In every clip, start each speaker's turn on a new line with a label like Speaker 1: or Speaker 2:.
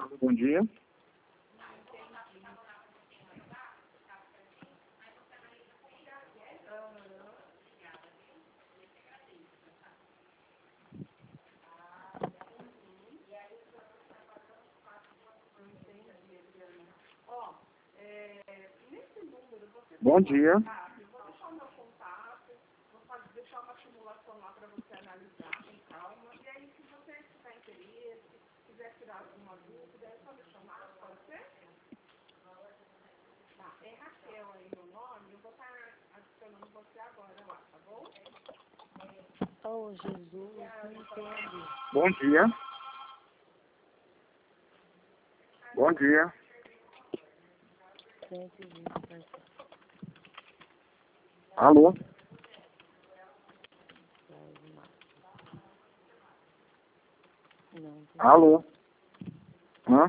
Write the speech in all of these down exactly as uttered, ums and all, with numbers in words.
Speaker 1: Bom dia. Bom dia.
Speaker 2: Vou deixar o meu contato, vou deixar uma simulação lá para você analisar com calma. E aí, se você tiver interesse, quiser tirar alguma dúvida, é só me chamar, pode ser? Tá, é Raquel aí meu nome, eu vou estar adicionando você agora lá, tá bom?
Speaker 3: Oh, Jesus, não entendo.
Speaker 1: Bom dia. Bom dia.
Speaker 3: cento e vinte por cento.
Speaker 1: Alô?
Speaker 3: Não, tem...
Speaker 1: Alô? Hã?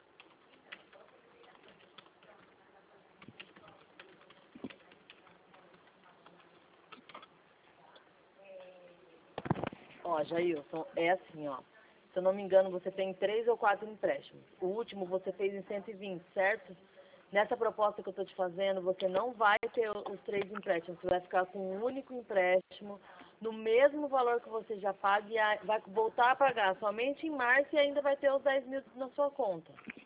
Speaker 3: Ó, Jailson, é assim, ó. Se eu não me engano, você tem três ou quatro empréstimos. O último você fez em cento e vinte, certo? Nessa proposta que eu estou te fazendo, você não vai ter os três empréstimos. Você vai ficar com um único empréstimo, no mesmo valor que você já paga, e vai voltar a pagar somente em março e ainda vai ter os dez mil na sua conta.